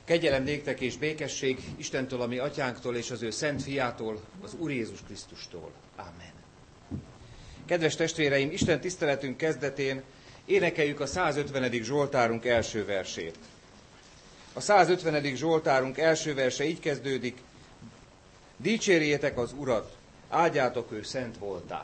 Kegyelem néktek és békesség Istentől, a mi atyánktól és az ő szent fiától, az Úr Jézus Krisztustól. Amen. Kedves testvéreim, Isten tiszteletünk kezdetén énekeljük a 150. Zsoltárunk első versét. A 150. Zsoltárunk első verse így kezdődik: Dicsérjétek az Urat, áldjátok ő szent voltát.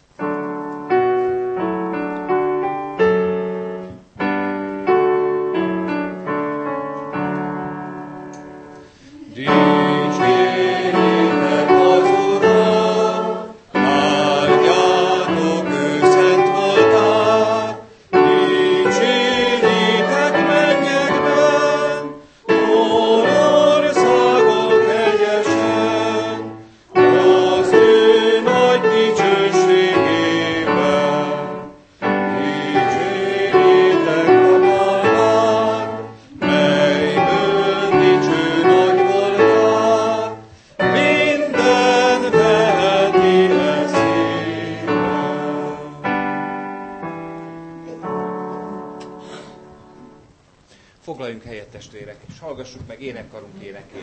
Foglaljunk helyet, testvérek, és hallgassuk meg énekkarunk énekét.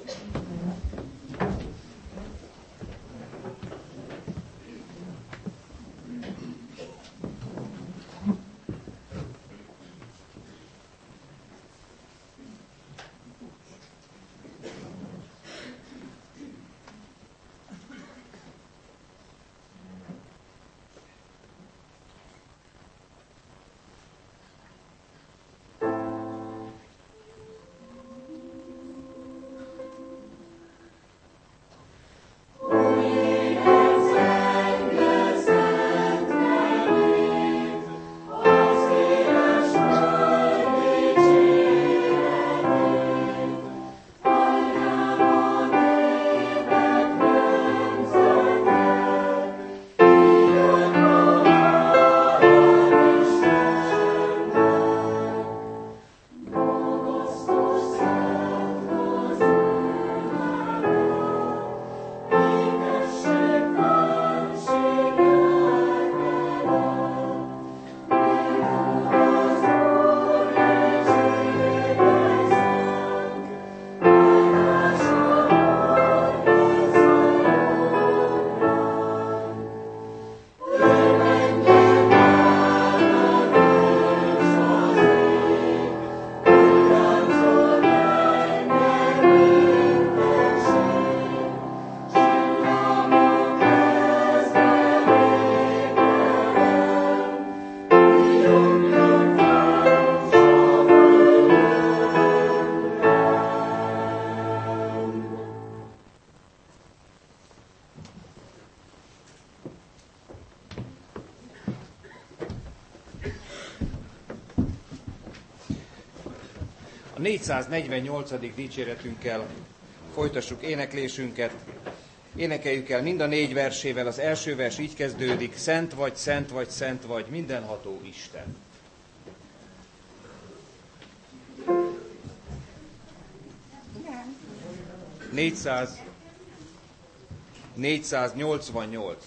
A 448. dicséretünkkel folytassuk éneklésünket. Énekeljük el mind a 4 versével. Az első vers így kezdődik: Szent vagy, szent vagy, szent vagy, mindenható Isten. Nem. 488.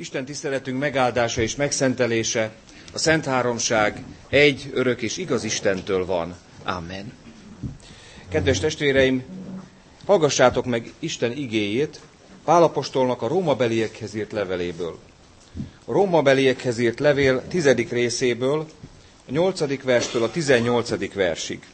Isten tiszteletünk megáldása és megszentelése a Szent Háromság egy, örök és igaz Istentől van. Amen. Kedves testvéreim, hallgassátok meg Isten igéjét Pál apostolnak a rómabeliekhez írt leveléből. A rómabeliekhez írt levél 10. részéből, a 8. verstől a 18. versig.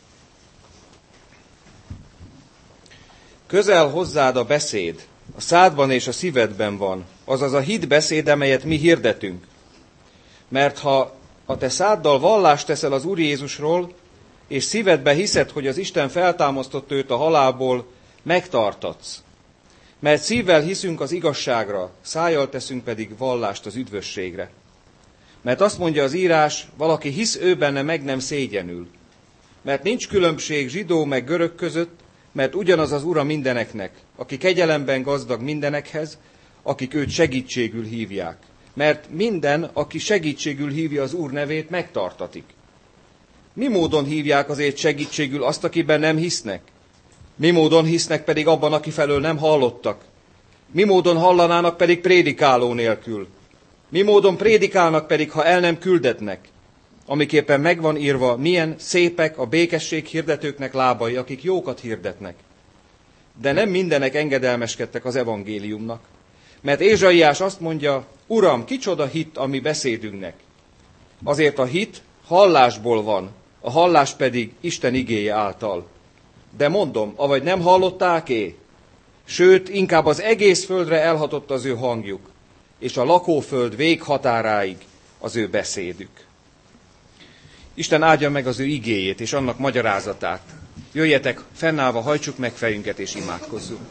Közel hozzád a beszéd, a szádban és a szívedben van, azaz a hit beszéd, amelyet mi hirdetünk. Mert ha a te száddal vallást teszel az Úr Jézusról, és szívedbe hiszed, hogy az Isten feltámasztott őt a halálból, megtartatsz. Mert szívvel hiszünk az igazságra, szájjal teszünk pedig vallást az üdvösségre. Mert azt mondja az írás, valaki hisz ő benne, meg nem szégyenül. Mert nincs különbség zsidó meg görög között, mert ugyanaz az Ura mindeneknek, aki kegyelemben gazdag mindenekhez, akik őt segítségül hívják. Mert minden, aki segítségül hívja az Úr nevét, megtartatik. Mi módon hívják azért segítségül azt, akiben nem hisznek? Mi módon hisznek pedig abban, aki felől nem hallottak? Mi módon hallanának pedig prédikáló nélkül? Mi módon prédikálnak pedig, ha el nem küldetnek? Amiképpen megvan írva, milyen szépek a békesség hirdetőknek lábai, akik jókat hirdetnek. De nem mindenek engedelmeskedtek az evangéliumnak. Mert Ézsaiás azt mondja, Uram, kicsoda hitt a mi beszédünknek? Azért a hit hallásból van, a hallás pedig Isten igéje által. De mondom, avagy nem hallották-é? Sőt, inkább az egész földre elhatott az ő hangjuk, és a lakóföld véghatáráig az ő beszédük. Isten áldja meg az ő igéjét és annak magyarázatát. Jöjjetek, fennállva hajtsuk meg fejünket és imádkozzunk.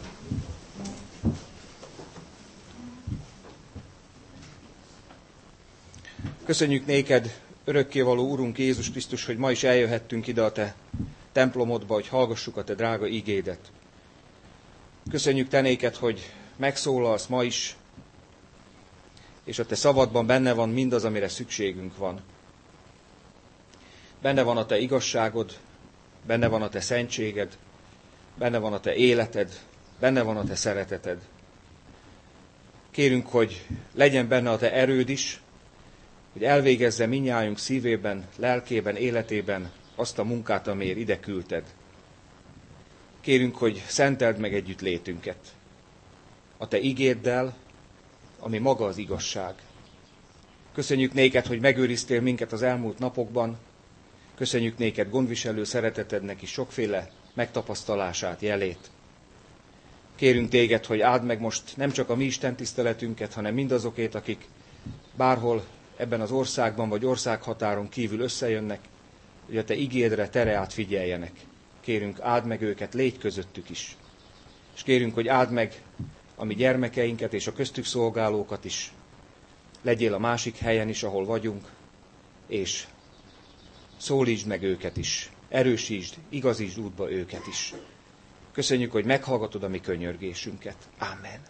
Köszönjük néked, örökkévaló Urunk Jézus Krisztus, hogy ma is eljöhettünk ide a te templomodba, hogy hallgassuk a te drága igédet. Köszönjük te néked, hogy megszólalsz ma is, és a te szavadban benne van mindaz, amire szükségünk van. Benne van a te igazságod, benne van a te szentséged, benne van a te életed, benne van a te szereteted. Kérünk, hogy legyen benne a te erőd is, hogy elvégezze mindnyájunk szívében, lelkében, életében azt a munkát, amiért ide küldted. Kérünk, hogy szenteld meg együtt létünket. A te igéddel, ami maga az igazság. Köszönjük néked, hogy megőriztél minket az elmúlt napokban. Köszönjük néked gondviselő szeretetednek is sokféle megtapasztalását, jelét. Kérünk téged, hogy áld meg most nem csak a mi istentiszteletünket, hanem mindazokét, akik bárhol ebben az országban vagy országhatáron kívül összejönnek, hogy a te igédre tereát figyeljenek. Kérünk, áld meg őket, légy közöttük is. És kérünk, hogy áld meg a mi gyermekeinket és a köztük szolgálókat is. Legyél a másik helyen is, ahol vagyunk, és szólítsd meg őket is. Erősítsd, igazítsd útba őket is. Köszönjük, hogy meghallgatod a mi könyörgésünket. Amen.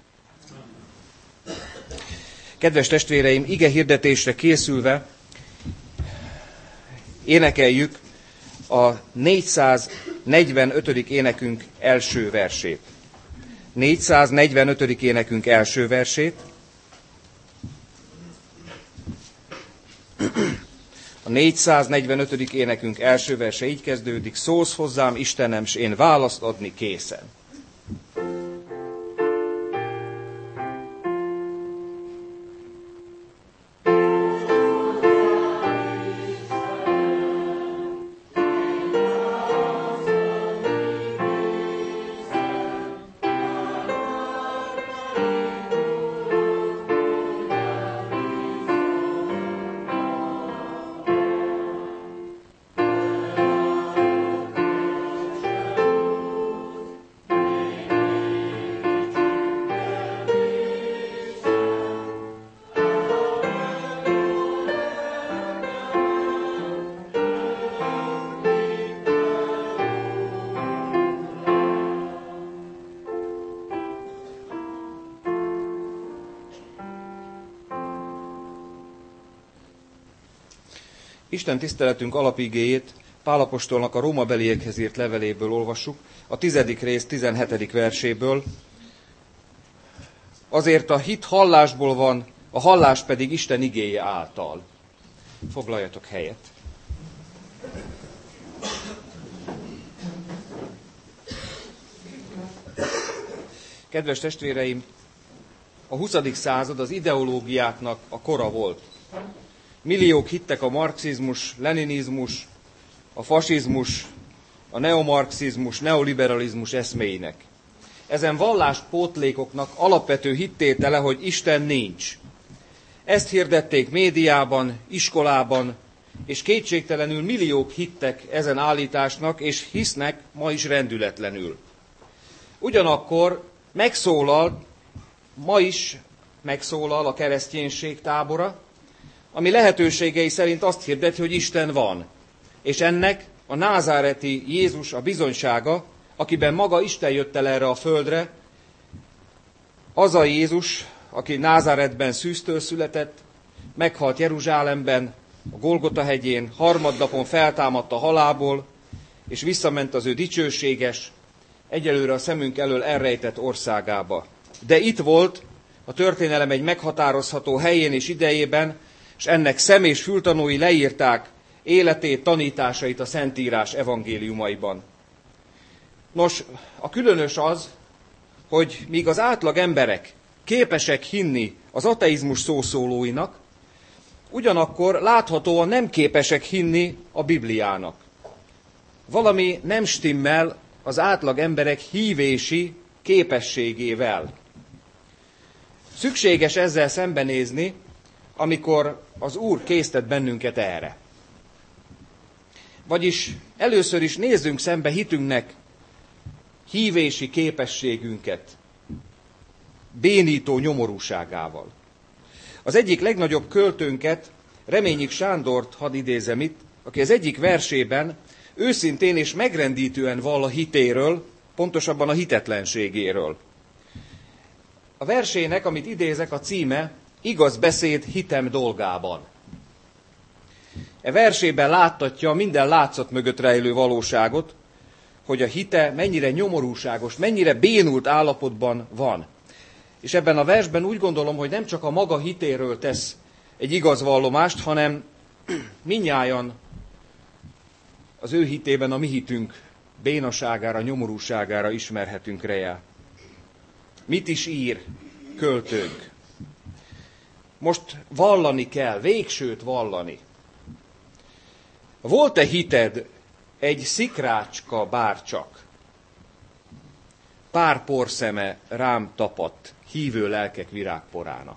Kedves testvéreim, ige hirdetésre készülve énekeljük a 445. énekünk első versét. 445. énekünk első versét. A 445. énekünk első verse így kezdődik. Szólsz hozzám, Istenem, s én választ adni készen. Isten tiszteletünk alapigéjét Pál apostolnak a rómabeliekhez írt leveléből olvassuk, a 10. rész 17. verséből. Azért a hit hallásból van, a hallás pedig Isten igéje által. Foglaljatok helyet. Kedves testvéreim, a 20. század az ideológiáknak a kora volt. Milliók hittek a marxizmus, leninizmus, a fasizmus, a neomarxizmus, neoliberalizmus eszméinek. Ezen valláspótlékoknak alapvető hittétele, hogy Isten nincs. Ezt hirdették médiában, iskolában, és kétségtelenül milliók hittek ezen állításnak, és hisznek ma is rendületlenül. Ugyanakkor ma is megszólal a kereszténység tábora, ami lehetőségei szerint azt hirdeti, hogy Isten van. És ennek a názáreti Jézus a bizonysága, akiben maga Isten jött el erre a földre, az a Jézus, aki Názáretben szűztől született, meghalt Jeruzsálemben, a Golgota hegyén, harmadnapon feltámadt a halálból, és visszament az ő dicsőséges, egyelőre a szemünk elől elrejtett országába. De itt volt a történelem egy meghatározható helyén és idejében, és ennek szem- és fültanúi leírták életét, tanításait a Szentírás evangéliumaiban. Nos, a különös az, hogy míg az átlag emberek képesek hinni az ateizmus szószólóinak, ugyanakkor láthatóan nem képesek hinni a Bibliának. Valami nem stimmel az átlag emberek hívési képességével. Szükséges ezzel szembenézni, amikor az Úr késztet bennünket erre. Vagyis először is nézzünk szembe hitünknek hívési képességünket bénító nyomorúságával. Az egyik legnagyobb költőnket, Reményik Sándort hadd idézem itt, aki az egyik versében őszintén és megrendítően vall a hitéről, pontosabban a hitetlenségéről. A versének, amit idézek, a címe Igaz beszéd hitem dolgában. E versében láttatja minden látszat mögött rejlő valóságot, hogy a hite mennyire nyomorúságos, mennyire bénult állapotban van. És ebben a versben úgy gondolom, hogy nem csak a maga hitéről tesz egy igaz vallomást, hanem mindnyájan az ő hitében a mi hitünk bénaságára, nyomorúságára ismerhetünk rá. Mit is ír költőnk? Most vallani kell, végsőt vallani. Volt-e hited egy szikrácska bárcsak? Pár porszeme rám tapadt, hívő lelkek virágporának.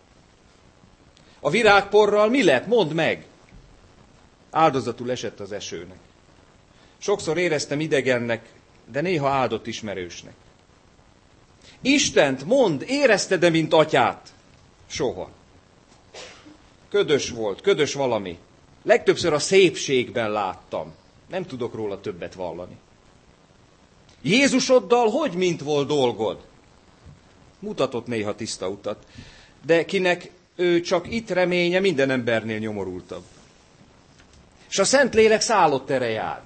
A virágporral mi lett? Mondd meg! Áldozatul esett az esőnek. Sokszor éreztem idegennek, de néha áldott ismerősnek. Istent mondd, érezted-e, mint atyát? Soha. Ködös volt, ködös valami. Legtöbbször a szépségben láttam. Nem tudok róla többet vallani. Jézusoddal hogy mint volt dolgod? Mutatott néha tiszta utat. De kinek ő csak itt reménye, minden embernél nyomorultabb. És a Szentlélek szállott erejád.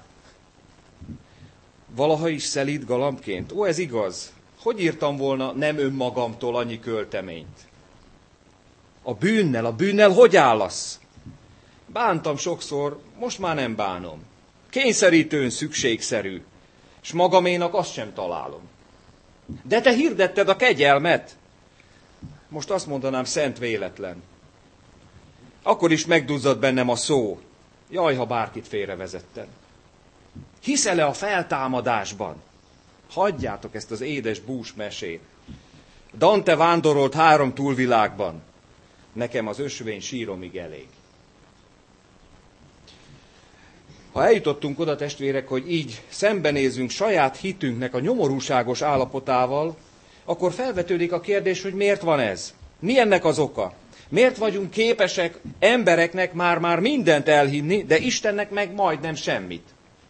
Valaha is szelíd galambként? Ó, ez igaz. Hogy írtam volna nem önmagamtól annyi költeményt? A bűnnel hogy állasz? Bántam sokszor, most már nem bánom. Kényszerítőn szükségszerű, és magaménak azt sem találom. De te hirdetted a kegyelmet. Most azt mondanám, szent véletlen. Akkor is megduzzadt bennem a szó. Jaj, ha bárkit félrevezettem. Hiszel-e a feltámadásban? Hagyjátok ezt az édes bús mesét. Dante vándorolt 3 túlvilágban. Nekem az ösvény síromig elég. Ha eljutottunk oda, testvérek, hogy így szembenézünk saját hitünknek a nyomorúságos állapotával, akkor felvetődik a kérdés, hogy miért van ez? Mi ennek az oka? Miért vagyunk képesek embereknek már mindent elhinni, de Istennek meg majdnem semmit?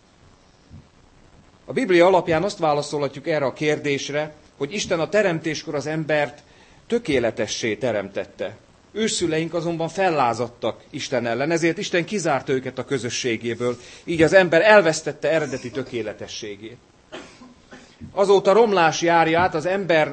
A Biblia alapján azt válaszolhatjuk erre a kérdésre, hogy Isten a teremtéskor az embert tökéletessé teremtette. Ősszüleink azonban fellázadtak Isten ellen, ezért Isten kizárt őket a közösségéből, így az ember elvesztette eredeti tökéletességét. Azóta romlás járja át az ember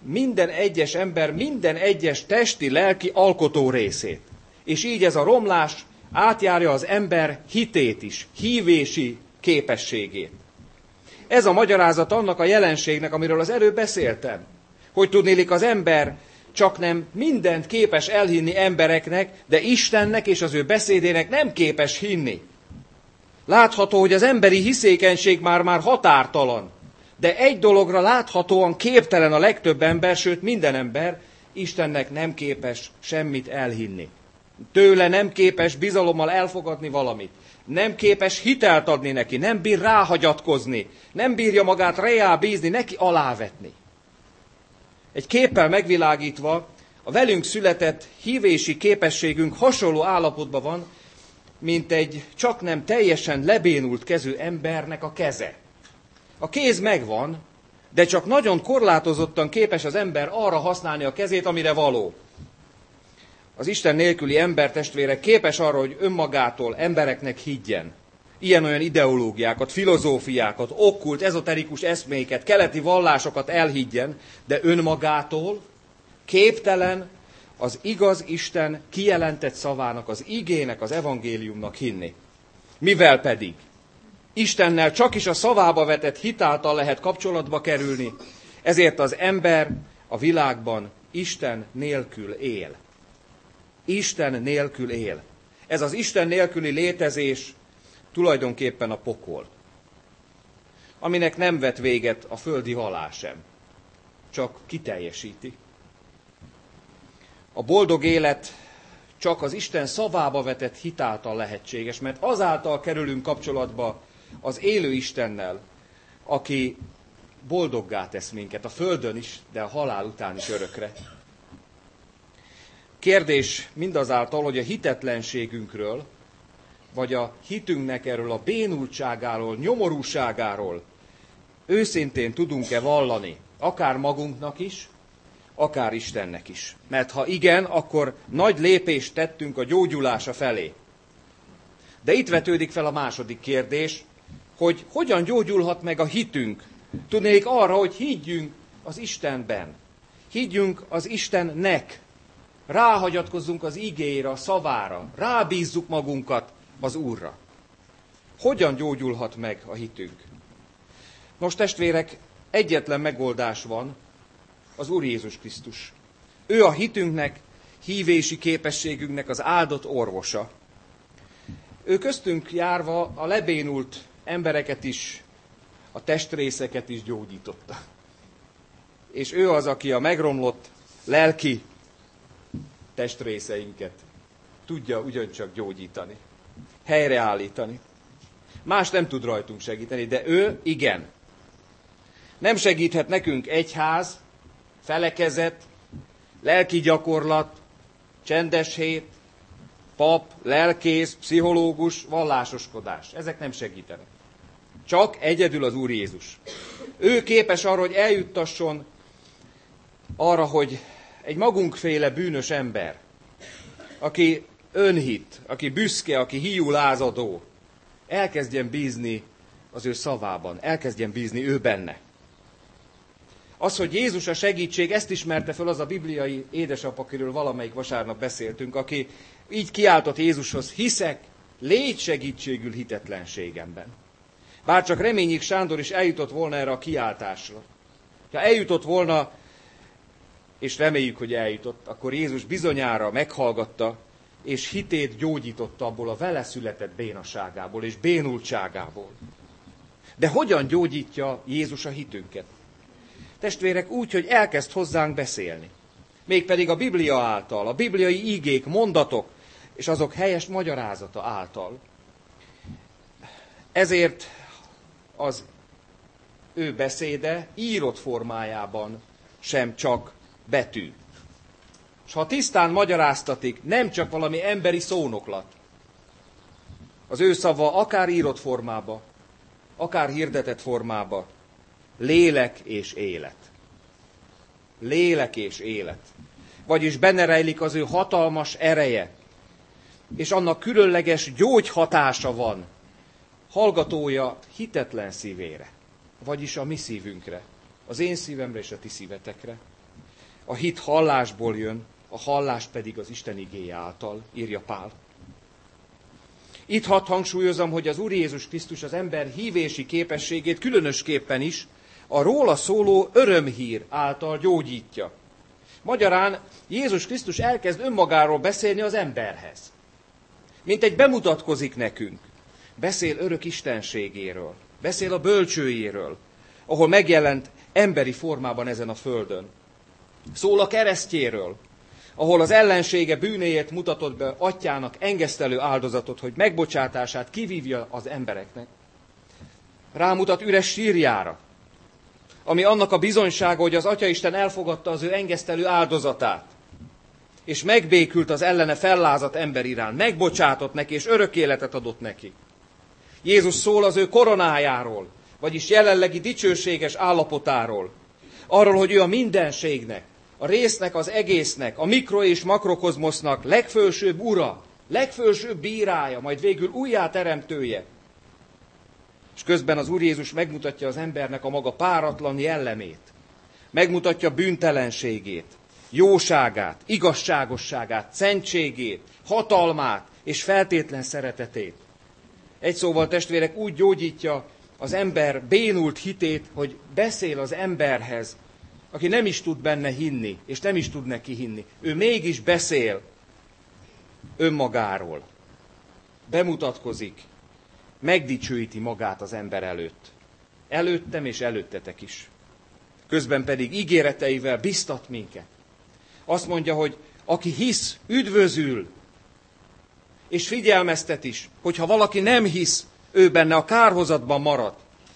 minden egyes ember, minden egyes testi, lelki alkotó részét. És így ez a romlás átjárja az ember hitét is, hívési képességét. Ez a magyarázat annak a jelenségnek, amiről az előbb beszéltem. Hogy tudnélik, az ember csak nem mindent képes elhinni embereknek, de Istennek és az ő beszédének nem képes hinni. Látható, hogy az emberi hiszékenység már határtalan. De egy dologra láthatóan képtelen a legtöbb ember, sőt minden ember, Istennek nem képes semmit elhinni. Tőle nem képes bizalommal elfogadni valamit. Nem képes hitelt adni neki, nem bír ráhagyatkozni, nem bírja magát reá bízni, neki alávetni. Egy képpel megvilágítva, a velünk született hívési képességünk hasonló állapotban van, mint egy csaknem teljesen lebénult kezű embernek a keze. A kéz megvan, de csak nagyon korlátozottan képes az ember arra használni a kezét, amire való. Az Isten nélküli embertestvére képes arra, hogy önmagától embereknek higgyen. Ilyen-olyan ideológiákat, filozófiákat, okkult, ezoterikus eszméket, keleti vallásokat elhiggyen, de önmagától képtelen az igaz Isten kijelentett szavának, az igének, az evangéliumnak hinni. Mivel pedig Istennel csak is a szavába vetett hit által lehet kapcsolatba kerülni, ezért az ember a világban Isten nélkül él. Isten nélkül él. Ez az Isten nélküli létezés tulajdonképpen a pokol, aminek nem vet véget a földi halál sem, csak kiteljesíti. A boldog élet csak az Isten szavába vetett hit által lehetséges, mert azáltal kerülünk kapcsolatba az élő Istennel, aki boldoggá tesz minket a földön is, de a halál után is örökre. Kérdés mindazáltal, hogy a hitetlenségünkről, vagy a hitünknek erről a bénultságáról, nyomorúságáról őszintén tudunk-e vallani, akár magunknak is, akár Istennek is. Mert ha igen, akkor nagy lépést tettünk a gyógyulása felé. De itt vetődik fel a második kérdés, hogy hogyan gyógyulhat meg a hitünk. Tudnék arra, hogy higgyünk az Istenben. Higgyünk az Istennek. Ráhagyatkozzunk az igére, a szavára. Rábízzuk magunkat az Úrra. Hogyan gyógyulhat meg a hitünk? Nos, testvérek, egyetlen megoldás van, az Úr Jézus Krisztus. Ő a hitünknek, hívési képességünknek az áldott orvosa. Ő köztünk járva a lebénult embereket is, a testrészeket is gyógyította. És ő az, aki a megromlott lelki testrészeinket tudja ugyancsak gyógyítani, helyreállítani. Más nem tud rajtunk segíteni, de ő igen. Nem segíthet nekünk egyház, felekezet, lelki gyakorlat, csendes hét, pap, lelkész, pszichológus, vallásoskodás. Ezek nem segítenek. Csak egyedül az Úr Jézus. Ő képes arra, hogy eljuttasson arra, hogy egy magunkféle bűnös ember, aki önhit, aki büszke, aki hiú lázadó, elkezdjen bízni az ő szavában, elkezdjen bízni ő benne. Az, hogy Jézus a segítség, ezt ismerte föl az a bibliai édesapa, akiről valamelyik vasárnap beszéltünk, aki így kiáltott Jézushoz: hiszek, légy segítségül hitetlenségemben. Bárcsak Reményik Sándor is eljutott volna erre a kiáltásra. Ha eljutott volna, és reméljük, hogy eljutott, akkor Jézus bizonyára meghallgatta, és hitét gyógyította abból a vele született bénaságából és bénultságából. De hogyan gyógyítja Jézus a hitünket? Testvérek, úgy, hogy elkezd hozzánk beszélni. Mégpedig a Biblia által, a bibliai ígék, mondatok, és azok helyes magyarázata által. Ezért az ő beszéde írott formájában sem csak betű. És ha tisztán magyaráztatik, nem csak valami emberi szónoklat. Az ő szava akár írott formába, akár hirdetett formába, lélek és élet. Lélek és élet. Vagyis benne rejlik az ő hatalmas ereje, és annak különleges gyógyhatása van hallgatója hitetlen szívére, vagyis a mi szívünkre, az én szívemre és a ti szívetekre. A hit hallásból jön, a hallás pedig az Isten igéje által, írja Pál. Itt hadd hangsúlyozom, hogy az Úr Jézus Krisztus az ember hívési képességét különösképpen is a róla szóló örömhír által gyógyítja. Magyarán Jézus Krisztus elkezd önmagáról beszélni az emberhez. Mint egy bemutatkozik nekünk. Beszél örök istenségéről, beszél a bölcsőjéről, ahol megjelent emberi formában ezen a földön. Szól a keresztjéről, ahol az ellensége bűnéért mutatott be atyának engesztelő áldozatot, hogy megbocsátását kivívja az embereknek. Rámutat üres sírjára, ami annak a bizonysága, hogy az Atyaisten elfogadta az ő engesztelő áldozatát, és megbékült az ellene fellázadt ember iránt, megbocsátott neki, és örök életet adott neki. Jézus szól az ő koronájáról, vagyis jelenlegi dicsőséges állapotáról, arról, hogy ő a mindenségnek, a résznek, az egésznek, a mikro- és makrokozmosznak legfölsőbb ura, legfölsőbb bírája, majd végül újjáteremtője. És közben az Úr Jézus megmutatja az embernek a maga páratlan jellemét, megmutatja bűntelenségét, jóságát, igazságosságát, szentségét, hatalmát és feltétlen szeretetét. Egy szóval, testvérek, úgy gyógyítja az ember bénult hitét, hogy beszél az emberhez, aki nem is tud benne hinni, és nem is tud neki hinni. Ő mégis beszél önmagáról. Bemutatkozik, megdicsőíti magát az ember előtt. Előttem és előttetek is. Közben pedig ígéreteivel biztat minket. Azt mondja, hogy aki hisz, üdvözül, és figyelmeztet is, hogyha valaki nem hisz, ő benne a kárhozatban marad.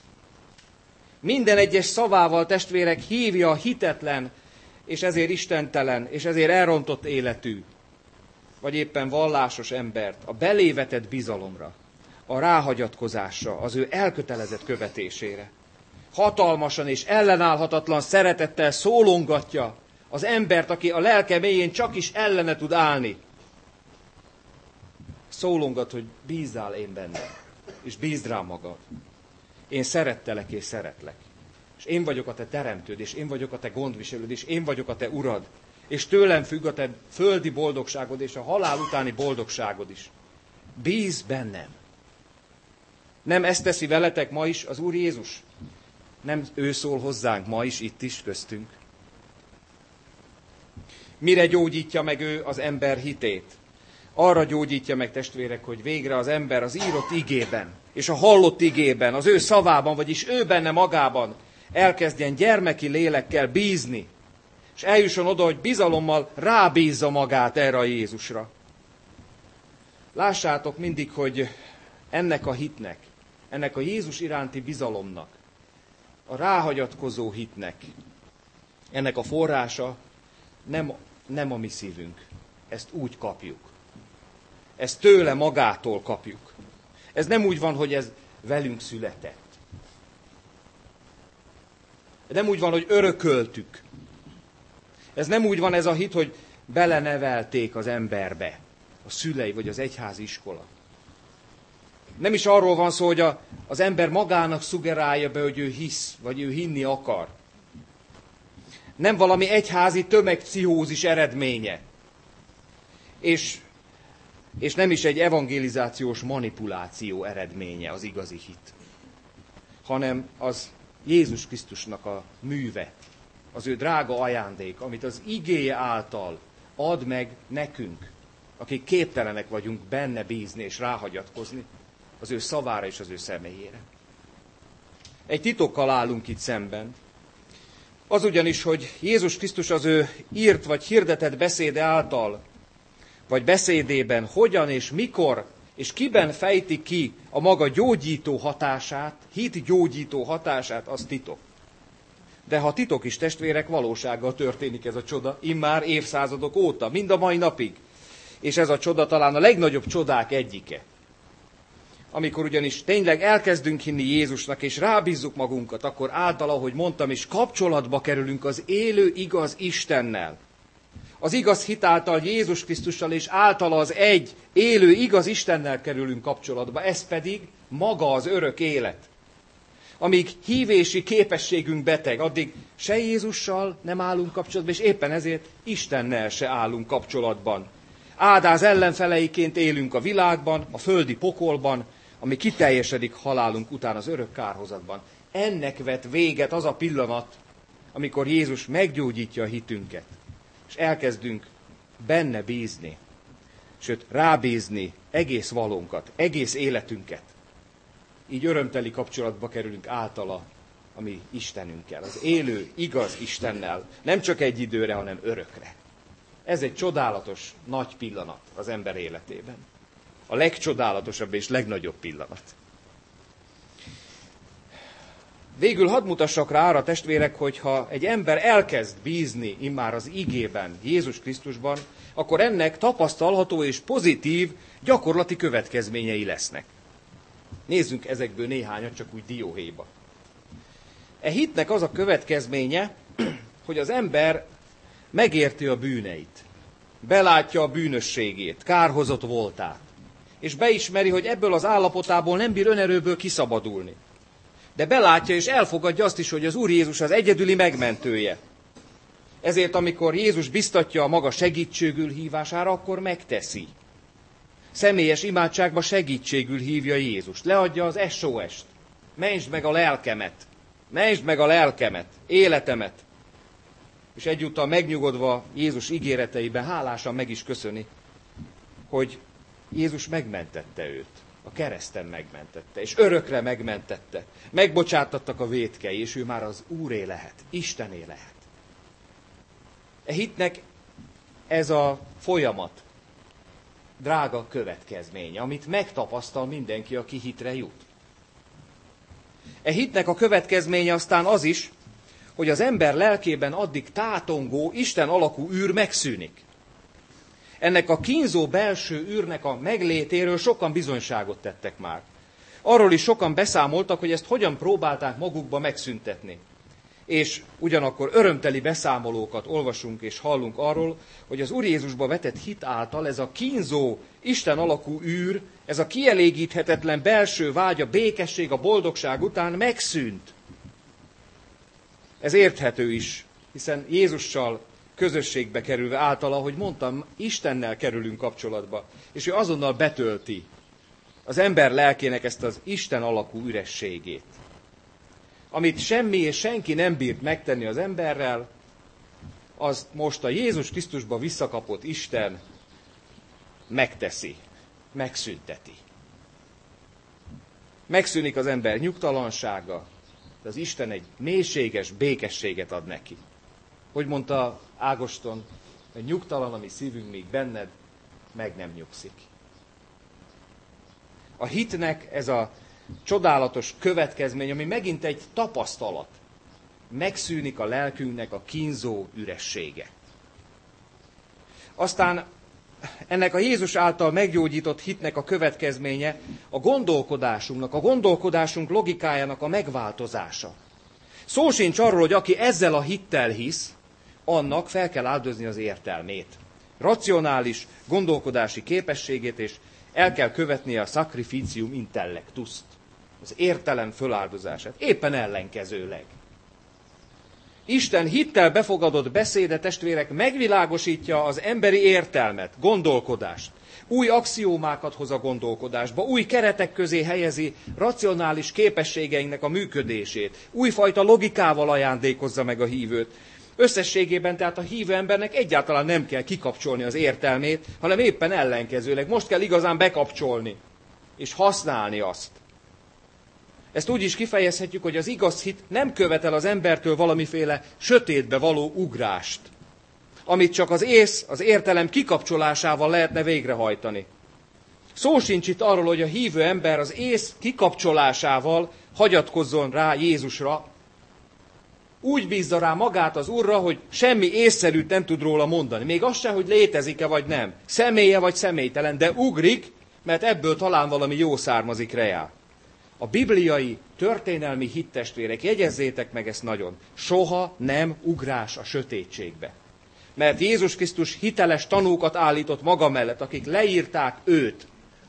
Minden egyes szavával, testvérek, hívja a hitetlen, és ezért istentelen, és ezért elrontott életű, vagy éppen vallásos embert a belévetett bizalomra, a ráhagyatkozásra, az ő elkötelezett követésére. Hatalmasan és ellenállhatatlan szeretettel szólongatja az embert, aki a lelke mélyén csak is ellene tud állni. Szólongat, hogy bízzál én bennem, és bízd rám magad. Én szerettelek és szeretlek. És én vagyok a te teremtőd, és én vagyok a te gondviselőd, és én vagyok a te urad. És tőlem függ a te földi boldogságod, és a halál utáni boldogságod is. Bízz bennem. Nem ezt teszi veletek ma is az Úr Jézus? Nem ő szól hozzánk ma is, itt is, köztünk? Mire gyógyítja meg ő az ember hitét? Arra gyógyítja meg, testvérek, hogy végre az ember az írott igében, és a hallott igében, az ő szavában, vagyis ő benne magában elkezdjen gyermeki lélekkel bízni, és eljusson oda, hogy bizalommal rábízza magát erre a Jézusra. Lássátok mindig, hogy ennek a hitnek, ennek a Jézus iránti bizalomnak, a ráhagyatkozó hitnek, ennek a forrása nem a mi szívünk. Ezt úgy kapjuk. Ezt tőle magától kapjuk. Ez nem úgy van, hogy ez velünk született. Nem úgy van, hogy örököltük. Ez nem úgy van ez a hit, hogy belenevelték az emberbe, a szülei vagy az egyházi iskola. Nem is arról van szó, hogy az ember magának szugerálja be, hogy ő hisz, vagy ő hinni akar. Nem valami egyházi tömegpszichózis eredménye. És nem is egy evangelizációs manipuláció eredménye az igazi hit, hanem az Jézus Krisztusnak a műve, az ő drága ajándék, amit az igéje által ad meg nekünk, akik képtelenek vagyunk benne bízni és ráhagyatkozni az ő szavára és az ő személyére. Egy titokkal állunk itt szemben. Az ugyanis, hogy Jézus Krisztus az ő írt vagy hirdetett beszéde által, vagy beszédében hogyan és mikor és kiben fejti ki a maga gyógyító hatását, hit gyógyító hatását, az titok. De ha titok is, testvérek, valósággal történik ez a csoda, immár évszázadok óta, mind a mai napig. És ez a csoda talán a legnagyobb csodák egyike. Amikor ugyanis tényleg elkezdünk hinni Jézusnak, és rábízzuk magunkat, akkor általa, ahogy mondtam is, kapcsolatba kerülünk az élő, igaz Istennel. Az igaz hit által Jézus Krisztussal, és általa az egy élő, igaz Istennel kerülünk kapcsolatba. Ez pedig maga az örök élet. amíg hívési képességünk beteg, addig se Jézussal nem állunk kapcsolatban, és éppen ezért Istennel se állunk kapcsolatban. Ádáz ellenfeleiként élünk a világban, a földi pokolban, ami kiteljesedik halálunk után az örök kárhozatban. Ennek vet véget az a pillanat, amikor Jézus meggyógyítja a hitünket, és elkezdünk benne bízni, sőt rábízni egész valónkat, egész életünket. Így örömteli kapcsolatba kerülünk általa a mi Istenünkkel, az élő, igaz Istennel, nem csak egy időre, hanem örökre. Ez egy csodálatos, nagy pillanat az ember életében. A legcsodálatosabb és legnagyobb pillanat. Végül hadd mutassak rá arra, testvérek, hogy ha egy ember elkezd bízni immár az igében, Jézus Krisztusban, akkor ennek tapasztalható és pozitív gyakorlati következményei lesznek. Nézzünk ezekből néhányat, csak úgy dióhéjba. E hitnek az a következménye, hogy az ember megérti a bűneit, belátja a bűnösségét, kárhozott voltát, és beismeri, hogy ebből az állapotából nem bír önerőből kiszabadulni. De belátja és elfogadja azt is, hogy az Úr Jézus az egyedüli megmentője. Ezért, amikor Jézus biztatja a maga segítségül hívására, akkor megteszi. Személyes imádságba segítségül hívja Jézust. Leadja az SOS-t. Mentsd meg a lelkemet. Mentsd meg a lelkemet, életemet. És egyúttal megnyugodva Jézus ígéreteiben hálásan meg is köszöni, hogy Jézus megmentette őt. A kereszten megmentette, és örökre megmentette. Megbocsáttattak a vétkei, és ő már az Úré lehet, Istené lehet. E hitnek ez a folyamat drága következménye, amit megtapasztal mindenki, aki hitre jut. E hitnek a következménye aztán az is, hogy az ember lelkében addig tátongó, Isten alakú űr megszűnik. Ennek a kínzó belső űrnek a meglétéről sokan bizonyságot tettek már. Arról is sokan beszámoltak, hogy ezt hogyan próbálták magukba megszüntetni. És ugyanakkor örömteli beszámolókat olvasunk és hallunk arról, hogy az Úr Jézusba vetett hit által ez a kínzó, Isten alakú űr, ez a kielégíthetetlen belső vágy, a békesség, a boldogság után megszűnt. Ez érthető is, hiszen Jézussal közösségbe kerülve általa, ahogy mondtam, Istennel kerülünk kapcsolatba, és ő azonnal betölti az ember lelkének ezt az Isten alakú ürességét. Amit semmi és senki nem bírt megtenni az emberrel, az most a Jézus Krisztusba visszakapott Isten megteszi, megszünteti. Megszűnik az ember nyugtalansága, de az Isten egy mélységes békességet ad neki. Hogy mondta Ágoston, hogy nyugtalan a mi szívünk, míg benned meg nem nyugszik. A hitnek ez a csodálatos következmény, ami megint egy tapasztalat. Megszűnik a lelkünknek a kínzó üressége. Aztán ennek a Jézus által meggyógyított hitnek a következménye a gondolkodásunknak, a gondolkodásunk logikájának a megváltozása. Szó sincs arról, hogy aki ezzel a hittel hisz, annak fel kell áldozni az értelmét. Racionális gondolkodási képességét, és el kell követnie a sacrificium intellectust, az értelem föláldozását. Éppen ellenkezőleg. Isten hittel befogadott beszéde, testvérek, megvilágosítja az emberi értelmet, gondolkodást. Új axiómákat hoz a gondolkodásba, új keretek közé helyezi racionális képességeinknek a működését. Újfajta logikával ajándékozza meg a hívőt. Összességében tehát a hívő embernek egyáltalán nem kell kikapcsolni az értelmét, hanem éppen ellenkezőleg. Most kell igazán bekapcsolni, és használni azt. Ezt úgy is kifejezhetjük, hogy az igaz hit nem követel az embertől valamiféle sötétbe való ugrást, amit csak az ész, az értelem kikapcsolásával lehetne végrehajtani. Szó sincs itt arról, hogy a hívő ember az ész kikapcsolásával hagyatkozzon rá Jézusra, úgy bízza rá magát az Úrra, hogy semmi észszerűt nem tud róla mondani. Még az sem, hogy létezik-e vagy nem. Személye vagy személytelen, de ugrik, mert ebből talán valami jó származik reá. A bibliai, történelmi hittestvérek, jegyezzétek meg ezt nagyon, soha nem ugrás a sötétségbe. Mert Jézus Krisztus hiteles tanúkat állított maga mellett, akik leírták őt,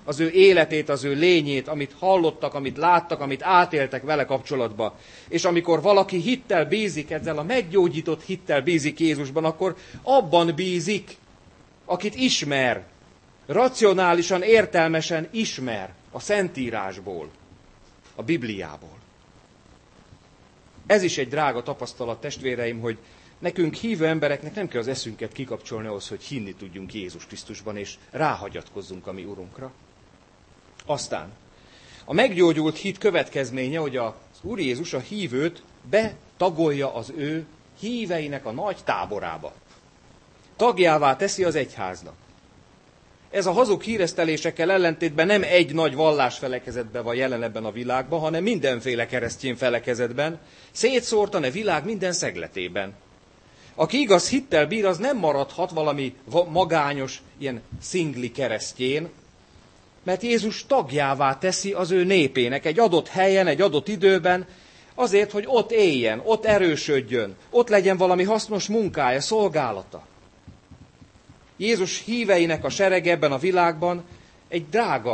az ő életét, az ő lényét, amit hallottak, amit láttak, amit átéltek vele kapcsolatba. És amikor valaki hittel bízik, ezzel a meggyógyított hittel bízik Jézusban, akkor abban bízik, akit ismer, racionálisan, értelmesen ismer a Szentírásból, a Bibliából. Ez is egy drága tapasztalat, testvéreim, hogy nekünk hívő embereknek nem kell az eszünket kikapcsolni ahhoz, hogy hinni tudjunk Jézus Krisztusban, és ráhagyatkozzunk a mi Urunkra. Aztán a meggyógyult hit következménye, hogy az Úr Jézus a hívőt betagolja az ő híveinek a nagy táborába. Tagjává teszi az egyháznak. Ez a hazug híresztelésekkel ellentétben nem egy nagy vallásfelekezetben van jelen ebben a világban, hanem mindenféle keresztény felekezetben, szétszórtan a világ minden szegletében. Aki igaz hittel bír, az nem maradhat valami magányos, ilyen szingli keresztjén, mert Jézus tagjává teszi az ő népének egy adott helyen, egy adott időben, azért, hogy ott éljen, ott erősödjön, ott legyen valami hasznos munkája, szolgálata. Jézus híveinek a sereg ebben a világban egy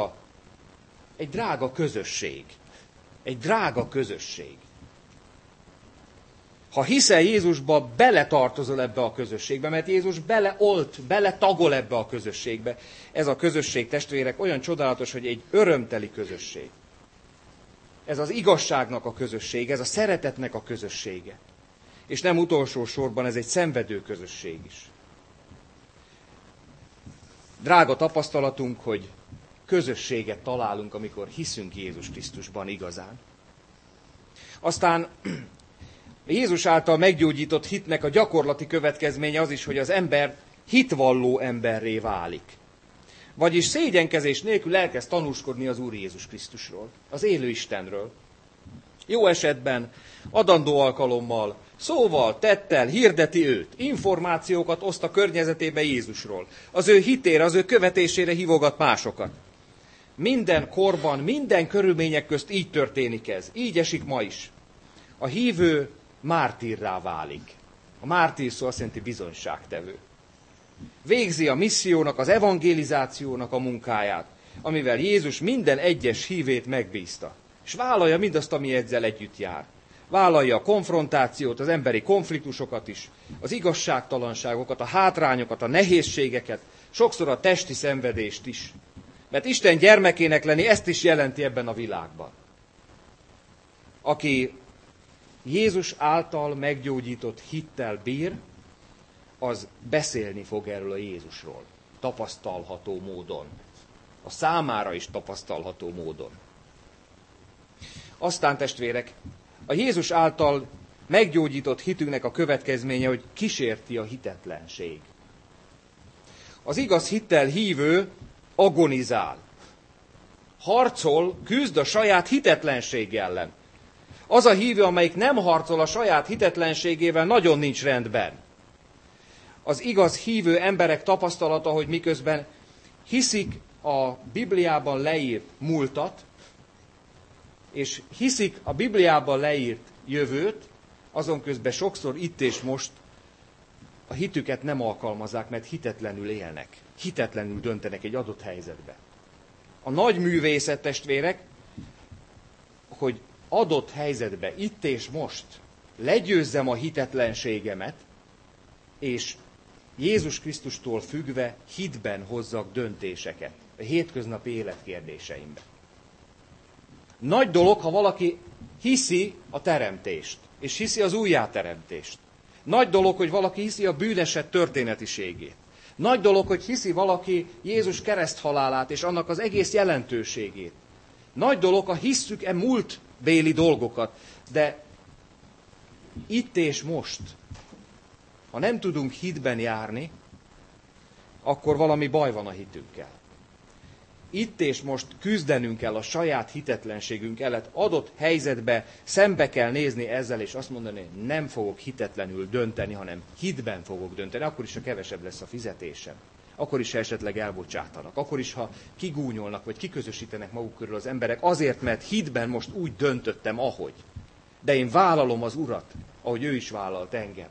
drága közösség. Egy drága közösség. Ha hiszel Jézusba, beletartozol ebbe a közösségbe, mert Jézus beletagol ebbe a közösségbe. Ez a közösség, testvérek, olyan csodálatos, hogy egy örömteli közösség. Ez az igazságnak a közössége, ez a szeretetnek a közössége. És nem utolsó sorban ez egy szenvedő közösség is. Drága tapasztalatunk, hogy közösséget találunk, amikor hiszünk Jézus Krisztusban igazán. Aztán Jézus által meggyógyított hitnek a gyakorlati következménye az is, hogy az ember hitvalló emberré válik. Vagyis szégyenkezés nélkül elkezd tanúskodni az Úr Jézus Krisztusról, az élő Istenről. Jó esetben adandó alkalommal, szóval, tettel hirdeti őt, információkat oszt a környezetébe Jézusról, az ő hitére, az ő követésére hívogat másokat. Minden korban, minden körülmények közt így történik ez, így esik ma is. A hívő mártírrá válik. A mártír szó azt jelenti bizonyságtevő. Végzi a missziónak, az evangelizációnak a munkáját, amivel Jézus minden egyes hívét megbízta. És vállalja mindazt, ami ezzel együtt jár. Vállalja a konfrontációt, az emberi konfliktusokat is, az igazságtalanságokat, a hátrányokat, a nehézségeket, sokszor a testi szenvedést is. Mert Isten gyermekének lenni ezt is jelenti ebben a világban. Aki Jézus által meggyógyított hittel bír, az beszélni fog erről a Jézusról. Tapasztalható módon. A számára is tapasztalható módon. Aztán, testvérek, a Jézus által meggyógyított hitünknek a következménye, hogy kísérti a hitetlenség. Az igaz hittel hívő agonizál. Harcol, küzd a saját hitetlenség ellen. Az a hívő, amelyik nem harcol a saját hitetlenségével, nagyon nincs rendben. Az igaz hívő emberek tapasztalata, hogy miközben hiszik a Bibliában leírt múltat, és hiszik a Bibliában leírt jövőt, azon közben sokszor itt és most a hitüket nem alkalmazzák, mert hitetlenül élnek. Hitetlenül döntenek egy adott helyzetbe. A nagy művészet, testvérek, hogy adott helyzetbe, itt és most legyőzzem a hitetlenségemet, és Jézus Krisztustól függve hitben hozzak döntéseket a hétköznapi életkérdéseimben. Nagy dolog, ha valaki hiszi a teremtést, és hiszi az újjáteremtést. Nagy dolog, hogy valaki hiszi a bűneset történetiségét. Nagy dolog, hogy hiszi valaki Jézus kereszthalálát, és annak az egész jelentőségét. Nagy dolog, ha hisszük múltbéli dolgokat, de itt és most, ha nem tudunk hitben járni, akkor valami baj van a hitünkkel. Itt és most küzdenünk kell a saját hitetlenségünk ellen, adott helyzetbe szembe kell nézni ezzel, és azt mondani, hogy nem fogok hitetlenül dönteni, hanem hitben fogok dönteni. Akkor is, ha kevesebb lesz a fizetésem. Akkor is, ha esetleg elbocsátanak. Akkor is, ha kigúnyolnak, vagy kiközösítenek maguk körül az emberek. Azért, mert hitben most úgy döntöttem, ahogy. De én vállalom az Urat, ahogy ő is vállalt engem.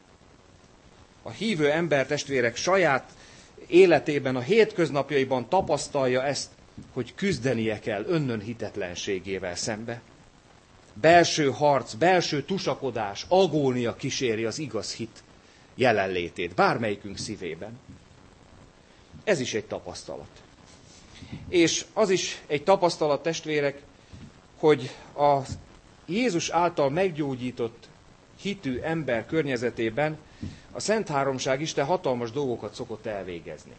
A hívő ember, testvérek, saját életében, a hétköznapjaiban tapasztalja ezt, hogy küzdenie kell önnön hitetlenségével szembe. Belső harc, belső tusakodás, agónia kíséri az igaz hit jelenlétét, bármelyikünk szívében. Ez is egy tapasztalat. És az is egy tapasztalat, testvérek, hogy a Jézus által meggyógyított hitű ember környezetében a Szent Háromság Isten hatalmas dolgokat szokott elvégezni.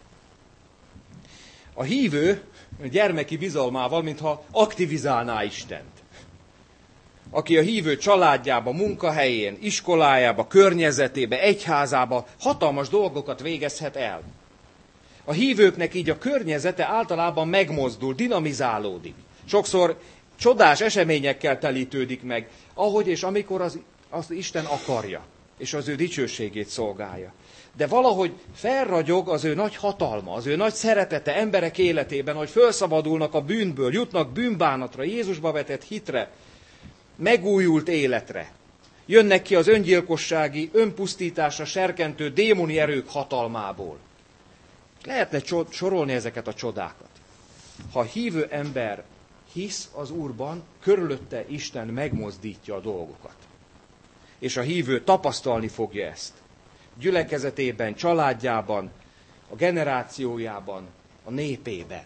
A hívő gyermeki bizalmával, mintha aktivizálná Istent. Aki a hívő családjába, munkahelyén, iskolájába, környezetébe, egyházába hatalmas dolgokat végezhet el. A hívőknek így a környezete általában megmozdul, dinamizálódik. Sokszor csodás eseményekkel telítődik meg, ahogy és amikor az Isten akarja, és az ő dicsőségét szolgálja. De valahogy felragyog az ő nagy hatalma, az ő nagy szeretete emberek életében, hogy felszabadulnak a bűnből, jutnak bűnbánatra, Jézusba vetett hitre, megújult életre. Jönnek ki az öngyilkossági, önpusztításra serkentő démoni erők hatalmából. Lehetne sorolni ezeket a csodákat. Ha a hívő ember hisz az Úrban, körülötte Isten megmozdítja a dolgokat. És a hívő tapasztalni fogja ezt. Gyülekezetében, családjában, a generációjában, a népében.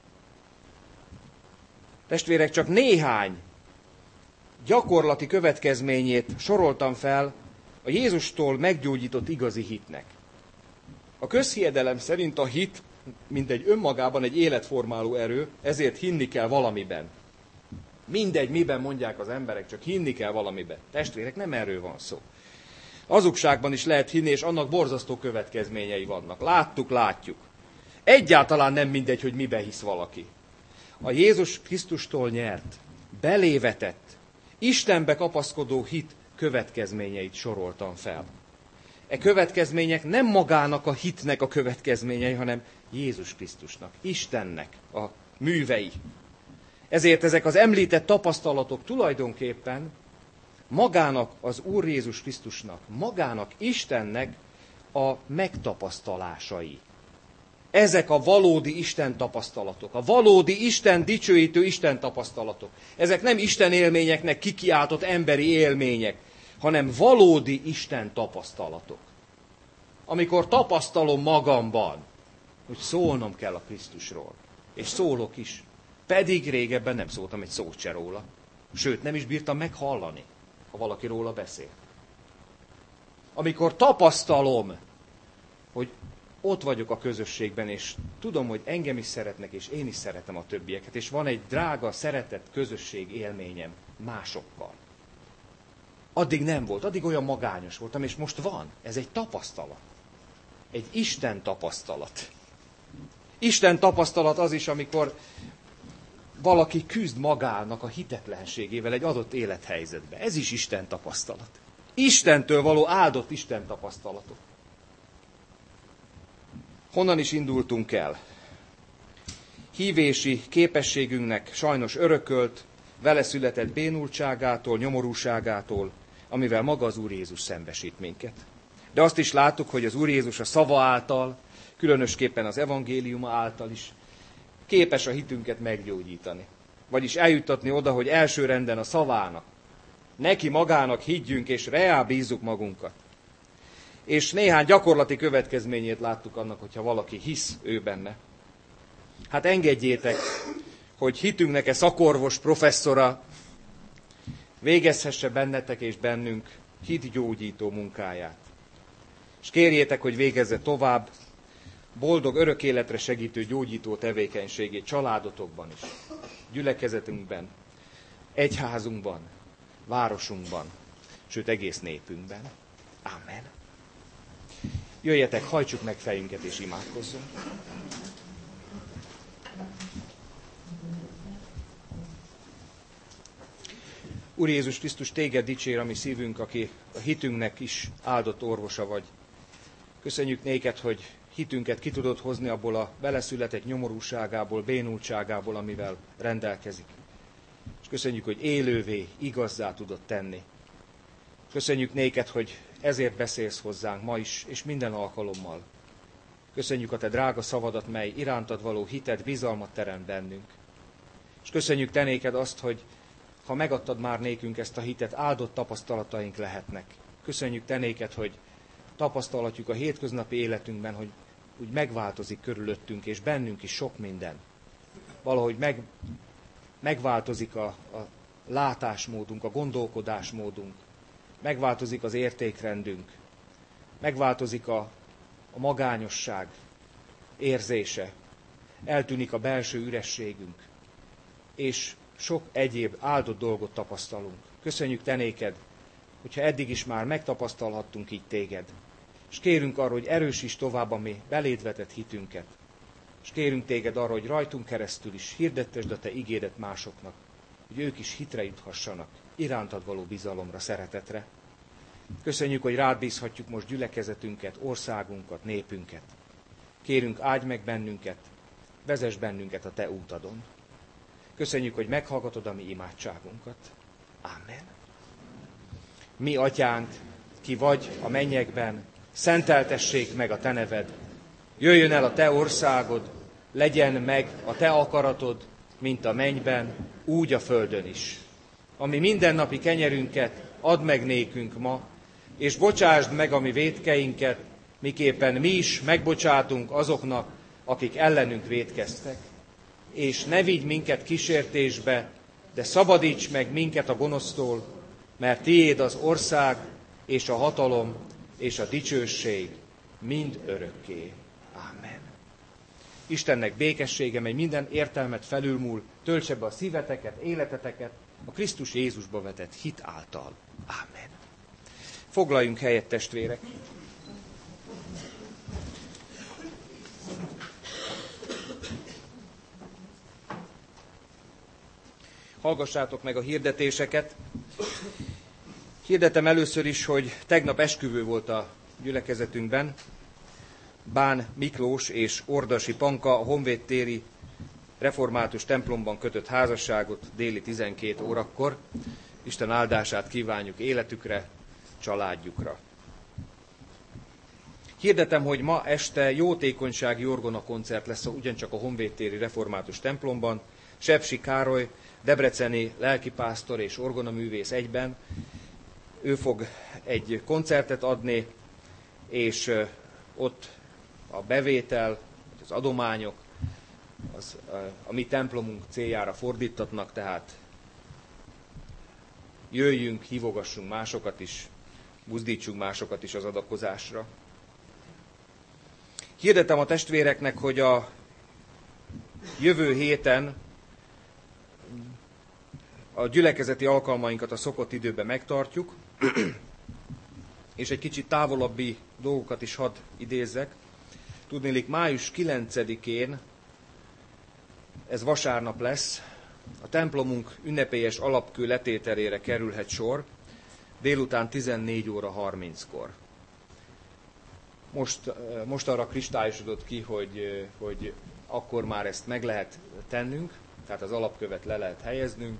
Testvérek, csak néhány gyakorlati következményét soroltam fel a Jézustól meggyógyított igazi hitnek. A közhiedelem szerint a hit, mint egy önmagában egy életformáló erő, ezért hinni kell valamiben. Mindegy, miben mondják az emberek, csak hinni kell valamiben. Testvérek, nem erről van szó. Hazugságban is lehet hinni, és annak borzasztó következményei vannak. Látjuk. Egyáltalán nem mindegy, hogy miben hisz valaki. A Jézus Krisztustól nyert, belévetett, Istenbe kapaszkodó hit következményeit soroltam fel. E következmények nem magának a hitnek a következményei, hanem Jézus Krisztusnak, Istennek a művei. Ezért ezek az említett tapasztalatok tulajdonképpen magának az Úr Jézus Krisztusnak, magának Istennek a megtapasztalásai. Ezek a valódi Isten tapasztalatok, a valódi Isten dicsőítő Isten tapasztalatok. Ezek nem Isten élményeknek kikiáltott emberi élmények, hanem valódi Isten tapasztalatok. Amikor tapasztalom magamban, hogy szólnom kell a Krisztusról, és szólok is, pedig régebben nem szóltam egy szót se róla, sőt nem is bírtam meghallani, ha valaki róla beszél. Amikor tapasztalom, hogy ott vagyok a közösségben, és tudom, hogy engem is szeretnek, és én is szeretem a többieket, és van egy drága, szeretett közösség élményem másokkal. Addig nem volt, addig olyan magányos voltam, és most van. Ez egy tapasztalat. Egy Isten tapasztalat. Isten tapasztalat az is, amikor valaki küzd magának a hitetlenségével egy adott élethelyzetben. Ez is Isten tapasztalat. Istentől való áldott Isten tapasztalatok. Honnan is indultunk el? Hívési képességünknek sajnos örökölt, vele született bénultságától, nyomorúságától, amivel maga az Úr Jézus szembesít minket. De azt is láttuk, hogy az Úr Jézus a szava által, különösképpen az evangéliuma által is képes a hitünket meggyógyítani. Vagyis eljuttatni oda, hogy elsőrenden a szavának, neki magának higgyünk és reá bízzuk magunkat. És néhány gyakorlati következményét láttuk annak, hogyha valaki hisz ő benne. Hát engedjétek, hogy hitünknek szakorvos professzora végezhesse bennetek és bennünk hitgyógyító munkáját. És kérjétek, hogy végezze tovább boldog örök életre segítő gyógyító tevékenységét családotokban is, gyülekezetünkben, egyházunkban, városunkban, sőt egész népünkben. Amen. Jöjjetek, hajtsuk meg fejünket és imádkozzunk. Úr Jézus Krisztus, téged dicsér a mi szívünk, aki a hitünknek is áldott orvosa vagy. Köszönjük néked, hogy hitünket ki tudod hozni abból a beleszületett nyomorúságából, bénultságából, amivel rendelkezik. És köszönjük, hogy élővé, igazzá tudod tenni. Köszönjük néked, hogy ezért beszélsz hozzánk ma is, és minden alkalommal. Köszönjük a te drága szavadat, mely irántad való hited, bizalmat teremt bennünk. És köszönjük te néked azt, hogy ha megadtad már nékünk ezt a hitet, áldott tapasztalataink lehetnek. Köszönjük te néked, hogy tapasztalhatjuk a hétköznapi életünkben, hogy úgy megváltozik körülöttünk, és bennünk is sok minden. Valahogy megváltozik a látásmódunk, a gondolkodásmódunk, megváltozik az értékrendünk, megváltozik a magányosság érzése, eltűnik a belső ürességünk, és sok egyéb áldott dolgot tapasztalunk. Köszönjük te néked, hogyha eddig is már megtapasztalhattunk így téged. És kérünk arra, hogy erősíts tovább a mi beléd vetett hitünket. És kérünk téged arra, hogy rajtunk keresztül is hirdettesd a te igédet másoknak, hogy ők is hitre juthassanak, irántad való bizalomra, szeretetre. Köszönjük, hogy rád bízhatjuk most gyülekezetünket, országunkat, népünket. Kérünk, áldj meg bennünket, vezess bennünket a te útadon. Köszönjük, hogy meghallgatod a mi imádságunkat. Amen. Mi atyánk, ki vagy a mennyekben, szenteltessék meg a te neved. Jöjjön el a te országod, legyen meg a te akaratod, mint a mennyben, úgy a földön is. Ami mindennapi kenyerünket add meg nékünk ma, és bocsásd meg a mi vétkeinket, miképpen mi is megbocsátunk azoknak, akik ellenünk vétkeztek. És ne vigy minket kísértésbe, de szabadíts meg minket a gonosztól, mert tiéd az ország, és a hatalom, és a dicsőség mind örökké. Ámen. Istennek békessége, mely minden értelmet felülmúl, töltse be a szíveteket, életeteket a Krisztus Jézusba vetett hit által. Ámen. Foglaljunk helyet, testvérek! Hallgassátok meg a hirdetéseket. Hirdetem először is, hogy tegnap esküvő volt a gyülekezetünkben. Bán Miklós és Ordasi Panka a honvédtéri református templomban kötött házasságot déli 12 órakor. Isten áldását kívánjuk életükre, családjukra. Hirdetem, hogy ma este jótékonysági orgona koncert lesz ugyancsak a honvédtéri református templomban. Sepsi Károly, debreceni lelkipásztor és orgonaművész egyben. Ő fog egy koncertet adni, és ott a bevétel, az adományok a mi templomunk céljára fordítatnak, tehát jöjjünk, hívogassunk másokat is, buzdítsunk másokat is az adakozásra. Hirdetem a testvéreknek, hogy a jövő héten a gyülekezeti alkalmainkat a szokott időben megtartjuk, és egy kicsit távolabbi dolgokat is hadd idézzek. Tudniillik, május 9-én, ez vasárnap lesz, a templomunk ünnepélyes alapkő letételére kerülhet sor, délután 14 óra 30-kor. Most arra kristályosodott ki, hogy akkor már ezt meg lehet tennünk, tehát az alapkövet le lehet helyeznünk.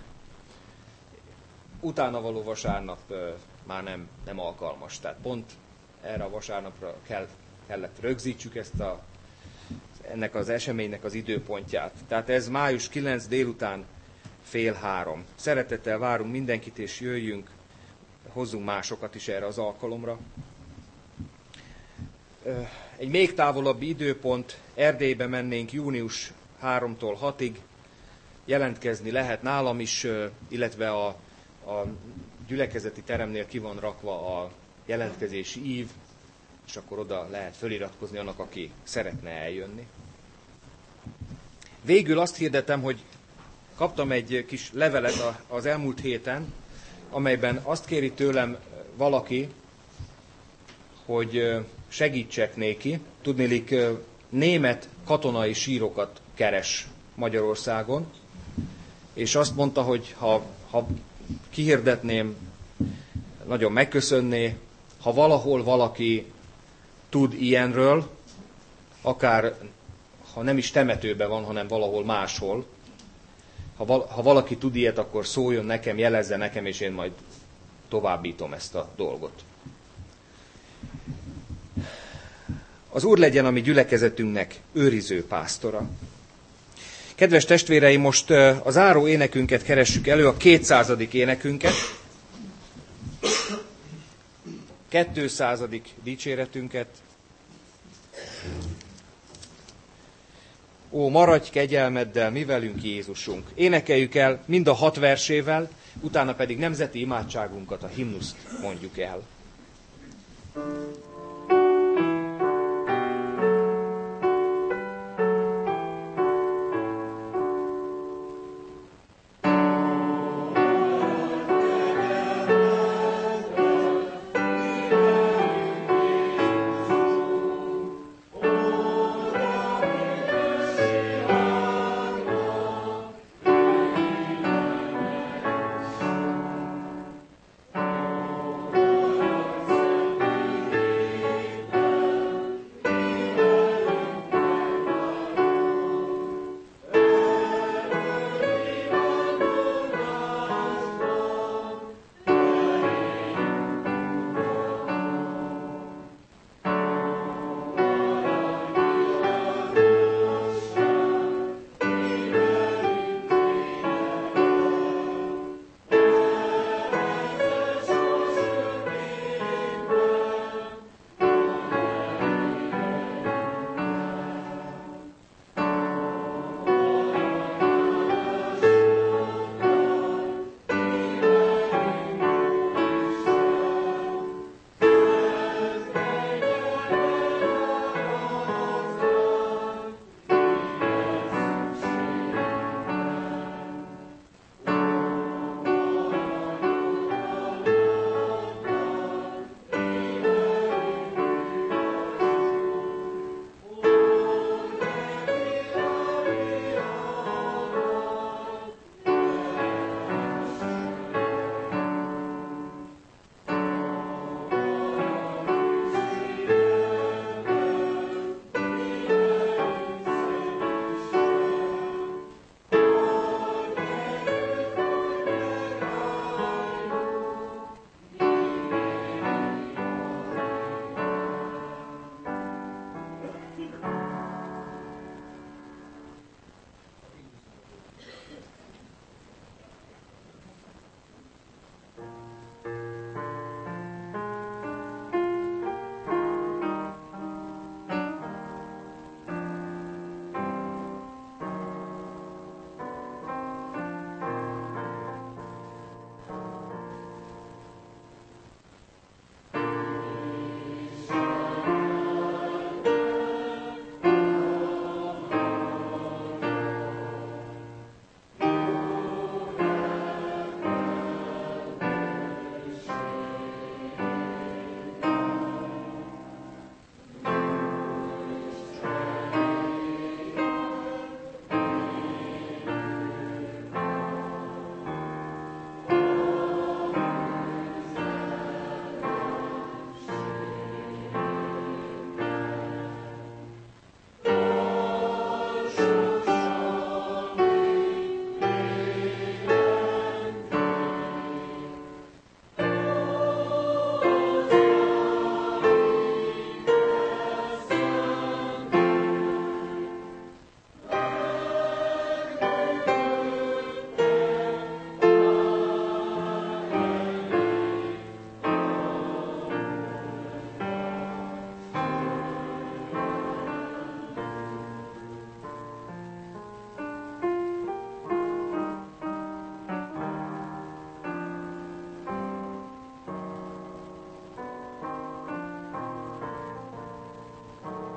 Utána való vasárnap már nem alkalmas. Tehát pont erre a vasárnapra kellett rögzítsük ennek az eseménynek az időpontját. Tehát ez május 9 délután 14:30. Szeretettel várunk mindenkit, és jöjjünk, hozzunk másokat is erre az alkalomra. Egy még távolabbi időpont, Erdélybe mennénk június 3-tól 6-ig, jelentkezni lehet nálam is, illetve a gyülekezeti teremnél ki van rakva a jelentkezési ív, és akkor oda lehet föliratkozni annak, aki szeretne eljönni. Végül azt hirdetem, hogy kaptam egy kis levelet az elmúlt héten, amelyben azt kéri tőlem valaki, hogy segítsek néki. Tudniillik, német katonai sírokat keres Magyarországon, és azt mondta, hogy ha kihirdetném, nagyon megköszönné, ha valahol valaki tud ilyenről, akár ha nem is temetőben van, hanem valahol máshol, ha valaki tud ilyet, akkor szóljon nekem, jelezze nekem, és én majd továbbítom ezt a dolgot. Az Úr legyen a mi gyülekezetünknek őriző pásztora. Kedves testvéreim, most a záró énekünket keressük elő, a 200. énekünket, 200. dicséretünket. Ó, maradj kegyelmeddel, mi velünk Jézusunk. Énekeljük el mind a 6 versével, utána pedig nemzeti imádságunkat, a himnuszt mondjuk el.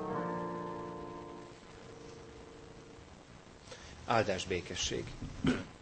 Áldás békesség.